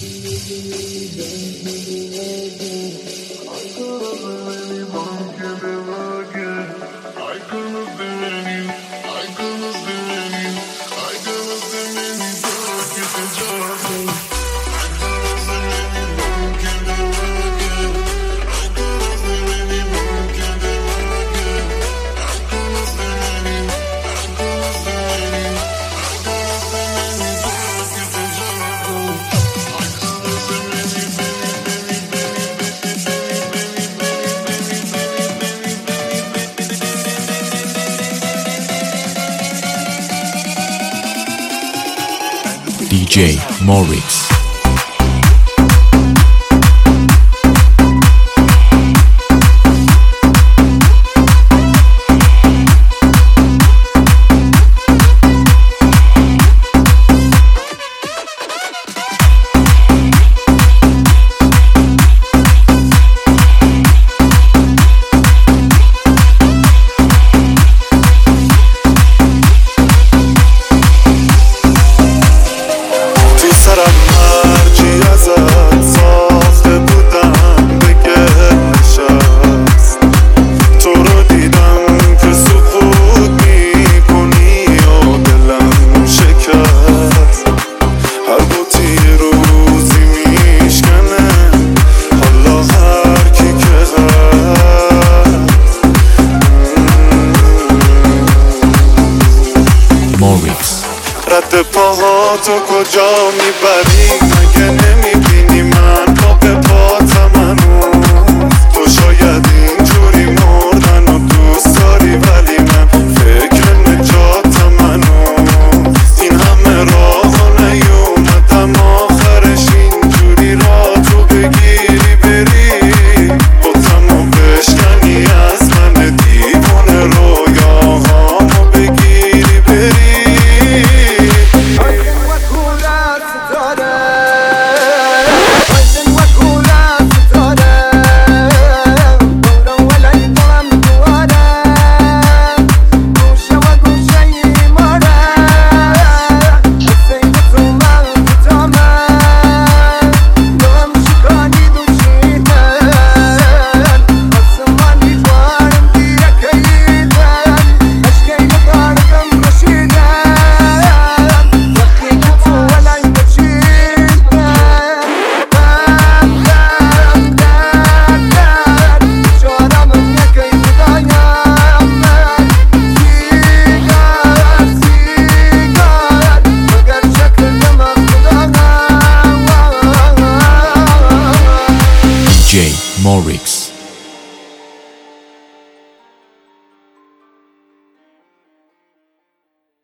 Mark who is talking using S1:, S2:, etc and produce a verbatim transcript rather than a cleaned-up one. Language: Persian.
S1: دی جی Morix.
S2: رد پاهاتو کجا میبری؟ مگه نمیبینی من پا به پاتم هنوز؟ تو شاید اینجوری مردن و دوست داری، ولی من فکر نجاتم هنوز. این همه راه نیومدم آخرش اینجوری را تو بگیری بری، باتمو بشکنی از من دیوونه رویاهامو بگیری بری.
S1: دی جی Morix.